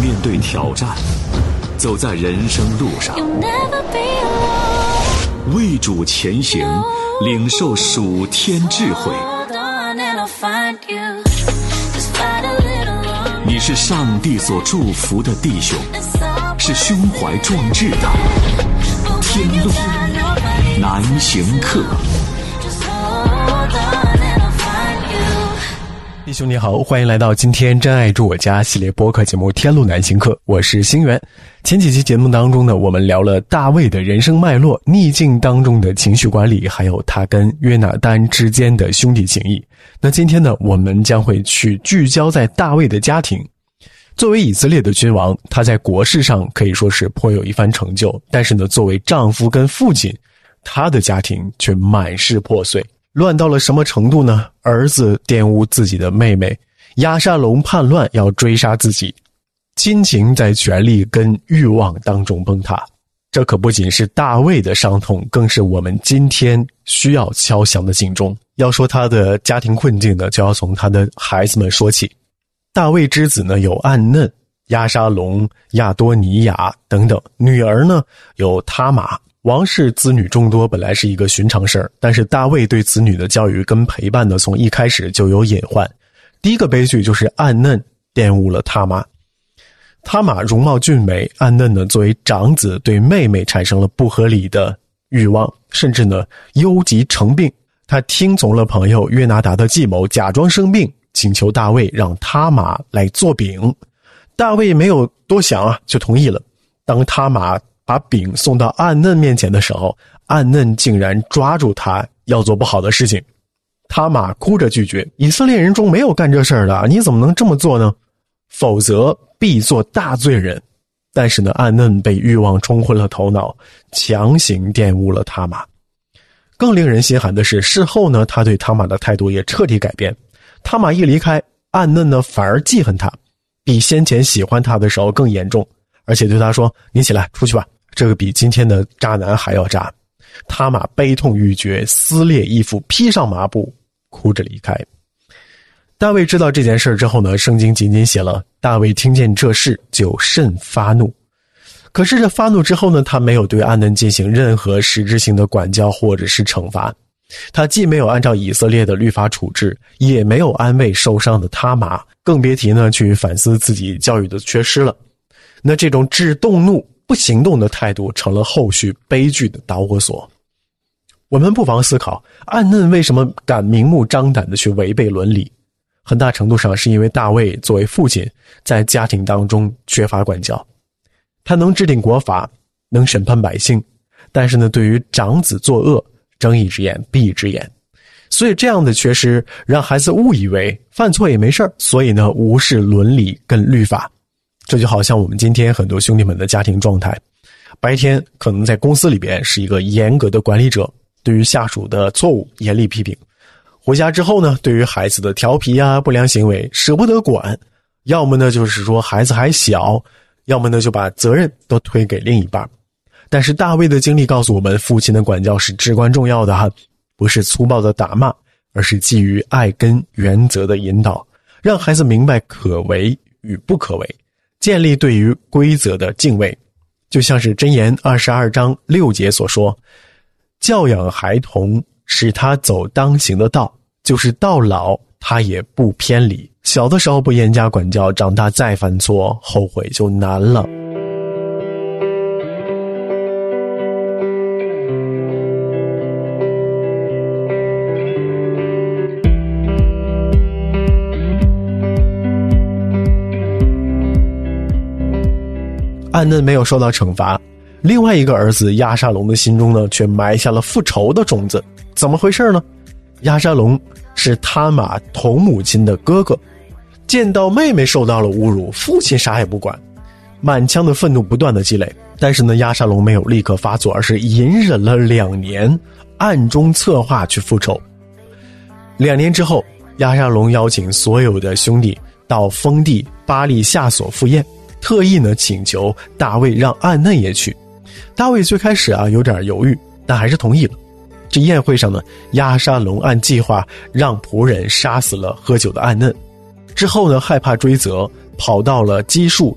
面对挑战，走在人生路上，为主前行，领受属天智慧。你是上帝所祝福的弟兄，是胸怀壮志的天路难行客。 弟兄你好，欢迎来到今天真爱住我家系列播客节目《天路难行客》，我是星源。前几期节目当中呢，我们聊了大卫的人生脉络、逆境当中的情绪管理，还有他跟约拿单之间的兄弟情谊。那今天呢，我们将会去聚焦在大卫的家庭。作为以色列的君王，他在国事上可以说是颇有一番成就，但是呢，作为丈夫跟父亲，他的家庭却满是破碎。乱到了什么程度呢？儿子玷污自己的妹妹，押沙龙叛乱要追杀自己，亲情在权力跟欲望当中崩塌。这可不仅是大卫的伤痛，更是我们今天需要敲响的警钟。要说他的家庭困境呢，就要从他的孩子们说起。大卫之子呢有暗嫩、押沙龙、亚多尼雅等等，女儿呢有他玛。王室子女众多本来是一个寻常事儿，但是大卫对子女的教育跟陪伴呢，从一开始就有隐患。第一个悲剧就是暗嫩玷污了他玛。他玛容貌俊美，暗嫩呢作为长子对妹妹产生了不合理的欲望，甚至呢忧急成病。他听从了朋友约拿达的计谋，假装生病，请求大卫让他玛来做饼。大卫没有多想啊，就同意了。当他玛把饼送到暗嫩面前的时候，暗嫩竟然抓住他要做不好的事情。他玛哭着拒绝，以色列人中没有干这事儿的，你怎么能这么做呢？否则必做大罪人。但是呢，暗嫩被欲望冲昏了头脑，强行玷污了他玛。更令人心寒的是，事后呢，他对他玛的态度也彻底改变。他玛一离开，暗嫩呢反而记恨他，比先前喜欢他的时候更严重，而且对他说：“你起来出去吧。”这个比今天的渣男还要渣。他玛悲痛欲绝，撕裂衣服，披上麻布，哭着离开。大卫知道这件事之后呢，圣经仅仅写了大卫听见这事就甚发怒。可是这发怒之后呢，他没有对暗嫩进行任何实质性的管教或者是惩罚。他既没有按照以色列的律法处置，也没有安慰受伤的他玛，更别提呢去反思自己教育的缺失了。那这种只动怒不行动的态度成了后续悲剧的导火索。我们不妨思考，暗嫩为什么敢明目张胆地去违背伦理？很大程度上是因为大卫作为父亲，在家庭当中缺乏管教。他能制定国法，能审判百姓，但是呢，对于长子作恶，睁一只眼闭一只眼。所以这样的缺失让孩子误以为犯错也没事儿，所以呢，无视伦理跟律法。这就好像我们今天很多兄弟们的家庭状态，白天可能在公司里边是一个严格的管理者，对于下属的错误严厉批评，回家之后呢，对于孩子的调皮啊、不良行为舍不得管，要么呢就是说孩子还小，要么呢就把责任都推给另一半。但是大卫的经历告诉我们，父亲的管教是至关重要的哈，不是粗暴的打骂，而是基于爱跟原则的引导，让孩子明白可为与不可为，建立对于规则的敬畏。就像是箴言22章6节所说，教养孩童，使他走当行的道，就是到老他也不偏离。小的时候不严加管教，长大再犯错，后悔就难了。暗嫩没有受到惩罚，另外一个儿子押沙龙的心中呢，却埋下了复仇的种子。怎么回事呢？押沙龙是他玛同母亲的哥哥，见到妹妹受到了侮辱，父亲啥也不管，满腔的愤怒不断的积累。但是呢，押沙龙没有立刻发作，而是隐忍了2年，暗中策划去复仇。2年之后，押沙龙邀请所有的兄弟到封地巴利夏所赴宴，特意呢请求大卫让暗嫩也去。大卫最开始有点犹豫，但还是同意了。这宴会上呢，押沙龙按计划让仆人杀死了喝酒的暗嫩，之后呢害怕追责，跑到了基述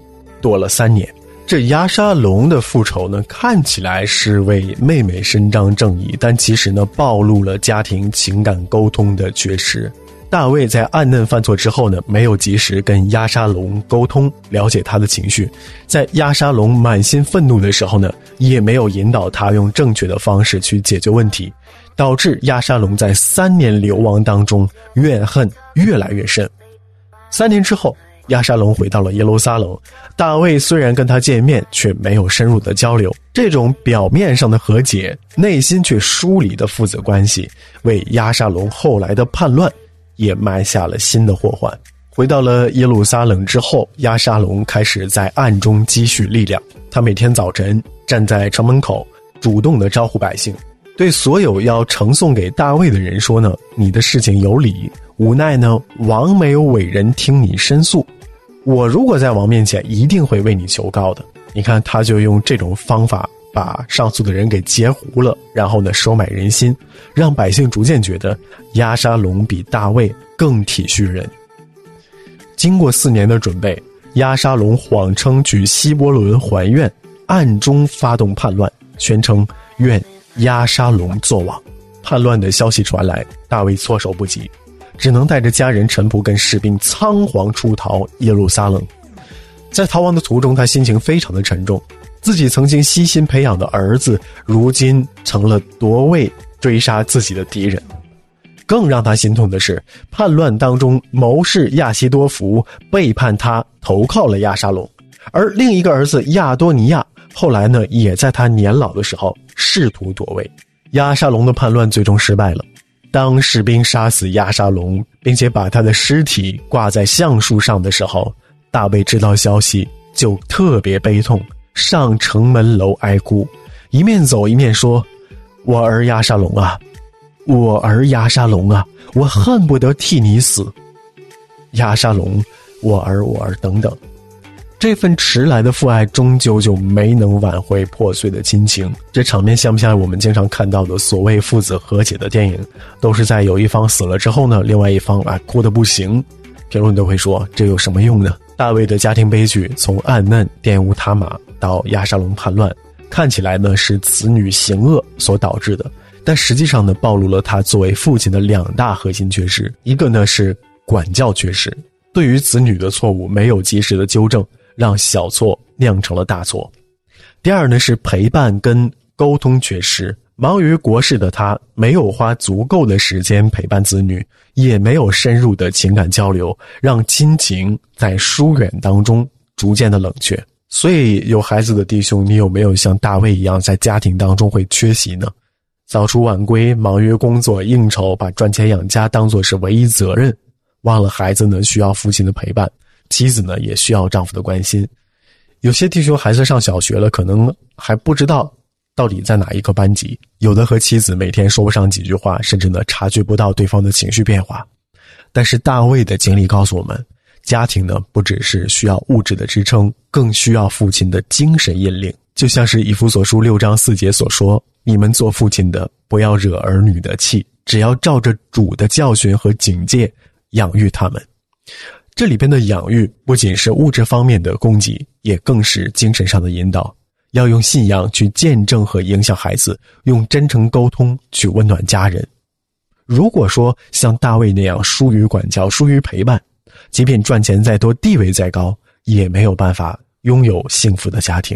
躲了3年。这押沙龙的复仇呢，看起来是为妹妹伸张正义，但其实呢，暴露了家庭情感沟通的缺失。大卫在暗嫩犯错之后呢，没有及时跟押沙龙沟通，了解他的情绪，在押沙龙满心愤怒的时候呢，也没有引导他用正确的方式去解决问题，导致押沙龙在3年流亡当中怨恨越来越深。3年之后，押沙龙回到了耶路撒冷，大卫虽然跟他见面，却没有深入的交流。这种表面上的和解，内心却疏离的父子关系，为押沙龙后来的叛乱也埋下了新的祸患。回到了耶路撒冷之后，押沙龙开始在暗中积蓄力量。他每天早晨站在城门口，主动地招呼百姓，对所有要呈送给大卫的人说呢，你的事情有理，无奈呢，王没有委人听你申诉，我如果在王面前一定会为你求告的。你看，他就用这种方法把上诉的人给截胡了，然后呢，收买人心，让百姓逐渐觉得押沙龙比大卫更体恤人。经过4年的准备，押沙龙谎称去希伯伦还愿，暗中发动叛乱，宣称愿押沙龙作王。叛乱的消息传来，大卫措手不及，只能带着家人、臣仆跟士兵仓皇出逃耶路撒冷。在逃亡的途中，他心情非常的沉重，自己曾经悉心培养的儿子，如今成了夺位追杀自己的敌人。更让他心痛的是，叛乱当中谋士亚希多弗背叛他，投靠了押沙龙，而另一个儿子亚多尼亚后来呢，也在他年老的时候试图夺位。押沙龙的叛乱最终失败了。当士兵杀死押沙龙，并且把他的尸体挂在橡树上的时候，大卫知道消息就特别悲痛，上城门楼哀哭，一面走一面说，我儿押沙龙啊，我儿押沙龙啊，我恨不得替你死。押沙龙，我儿我儿等等。这份迟来的父爱终究就没能挽回破碎的亲情。这场面像不像我们经常看到的所谓父子和解的电影，都是在有一方死了之后呢，另外一方哭得不行。评论都会说，这有什么用呢？大卫的家庭悲剧从暗嫩玷污他玛到押沙龙叛乱，看起来呢是子女行恶所导致的，但实际上呢暴露了他作为父亲的2大核心缺失。一个呢是管教缺失，对于子女的错误没有及时的纠正，让小错酿成了大错。第二呢是陪伴跟沟通缺失，忙于国事的他没有花足够的时间陪伴子女，也没有深入的情感交流，让亲情在疏远当中逐渐的冷却。所以有孩子的弟兄，你有没有像大卫一样在家庭当中会缺席呢？早出晚归，忙于工作应酬，把赚钱养家当作是唯一责任，忘了孩子呢需要父亲的陪伴，妻子呢也需要丈夫的关心。有些弟兄孩子上小学了，可能还不知道到底在哪一个班级，有的和妻子每天说不上几句话，甚至呢察觉不到对方的情绪变化。但是大卫的经历告诉我们，家庭呢不只是需要物质的支撑，更需要父亲的精神引领。就像是以弗所书6章4节所说，你们做父亲的不要惹儿女的气，只要照着主的教训和警戒养育他们。这里边的养育不仅是物质方面的供给，也更是精神上的引导，要用信仰去见证和影响孩子，用真诚沟通去温暖家人。如果说像大卫那样疏于管教，疏于陪伴，即便赚钱再多，地位再高，也没有办法拥有幸福的家庭。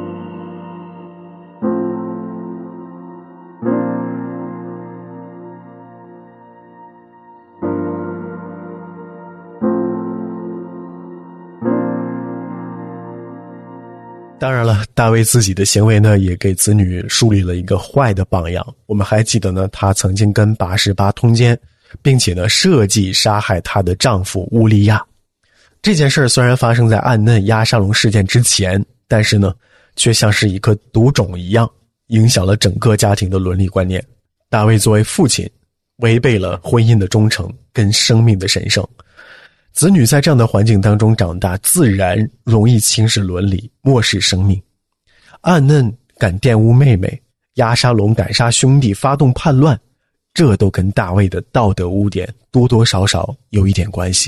当然了，大卫自己的行为呢，也给子女树立了一个坏的榜样。我们还记得呢，他曾经跟拔示巴通奸，并且呢，设计杀害她的丈夫乌利亚。这件事虽然发生在暗嫩押沙龙事件之前，但是呢，却像是一颗毒种一样，影响了整个家庭的伦理观念。大卫作为父亲，违背了婚姻的忠诚跟生命的神圣。子女在这样的环境当中长大，自然容易轻视伦理，漠视生命。暗嫩敢玷污妹妹，押沙龙敢杀兄弟，发动叛乱，这都跟大卫的道德污点多多少少有一点关系。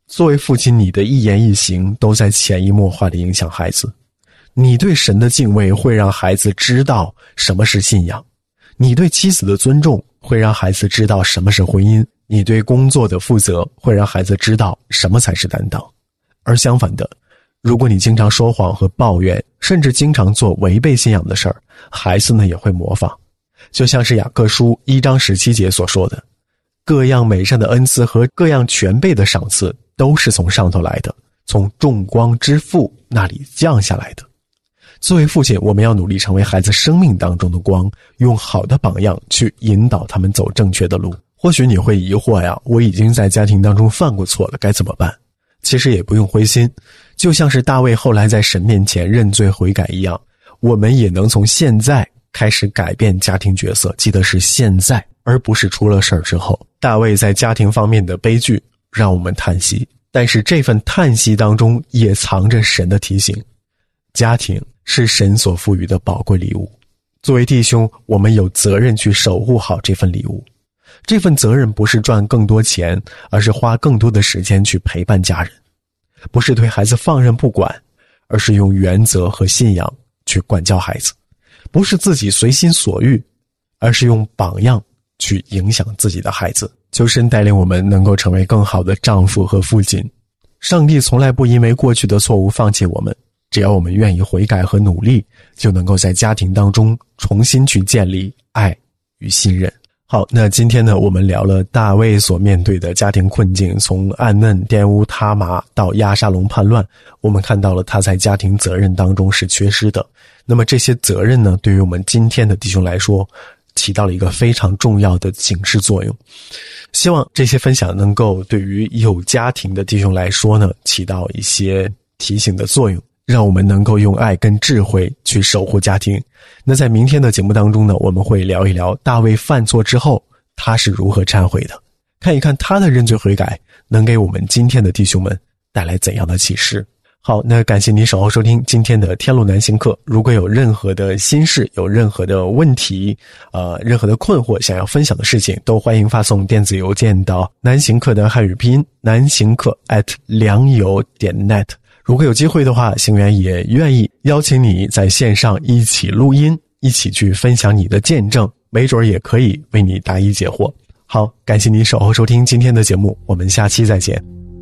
作为父亲，你的一言一行都在潜移默化地影响孩子。你对神的敬畏会让孩子知道什么是信仰，你对妻子的尊重会让孩子知道什么是婚姻，你对工作的负责会让孩子知道什么才是担当。而相反的，如果你经常说谎和抱怨，甚至经常做违背信仰的事儿，孩子呢也会模仿。就像是雅各书1章17节所说的，各样美善的恩赐和各样全备的赏赐都是从上头来的，从众光之父那里降下来的。作为父亲，我们要努力成为孩子生命当中的光，用好的榜样去引导他们走正确的路。或许你会疑惑呀，我已经在家庭当中犯过错了，该怎么办？其实也不用灰心，就像是大卫后来在神面前认罪悔改一样，我们也能从现在开始改变家庭角色，记得是现在，而不是出了事儿之后。大卫在家庭方面的悲剧让我们叹息，但是这份叹息当中也藏着神的提醒。家庭是神所赋予的宝贵礼物，作为弟兄，我们有责任去守护好这份礼物。这份责任不是赚更多钱，而是花更多的时间去陪伴家人，不是对孩子放任不管，而是用原则和信仰去管教孩子，不是自己随心所欲，而是用榜样去影响自己的孩子。求神带领我们能够成为更好的丈夫和父亲。上帝从来不因为过去的错误放弃我们，只要我们愿意悔改和努力，就能够在家庭当中重新去建立爱与信任。好，那今天呢，我们聊了大卫所面对的家庭困境，从暗嫩玷污他玛到押沙龙叛乱，我们看到了他在家庭责任当中是缺失的。那么这些责任呢，对于我们今天的弟兄来说，起到了一个非常重要的警示作用。希望这些分享能够对于有家庭的弟兄来说呢，起到一些提醒的作用，让我们能够用爱跟智慧去守护家庭。那在明天的节目当中呢，我们会聊一聊大卫犯错之后他是如何忏悔的，看一看他的认罪悔改能给我们今天的弟兄们带来怎样的启示。好，那感谢您守候收听今天的天路南行课。如果有任何的心事，有任何的问题，任何的困惑想要分享的事情，都欢迎发送电子邮件到南行课的汉语拼音南行课@良友.net。如果有机会的话，行员也愿意邀请你在线上一起录音，一起去分享你的见证，没准也可以为你答疑解惑。好，感谢您守候收听今天的节目，我们下期再见。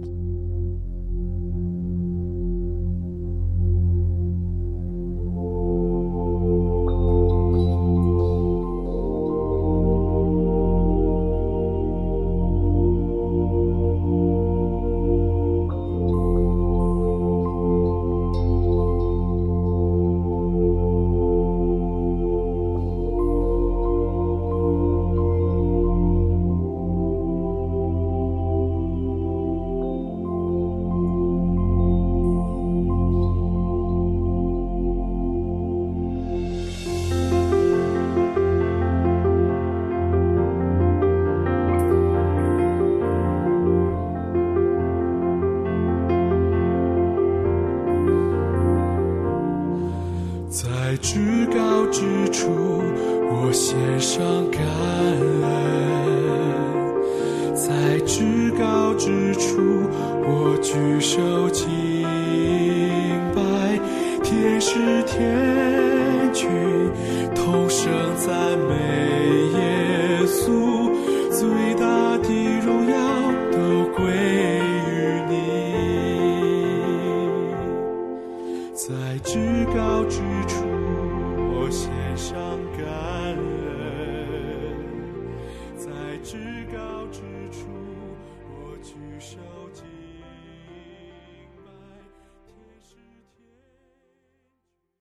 在至高之处，我献上感恩；在至高之处，我举手敬拜。天使天群同声赞美耶稣，最大的荣耀都归于你。在至高之处，我献上感恩；在至高之处。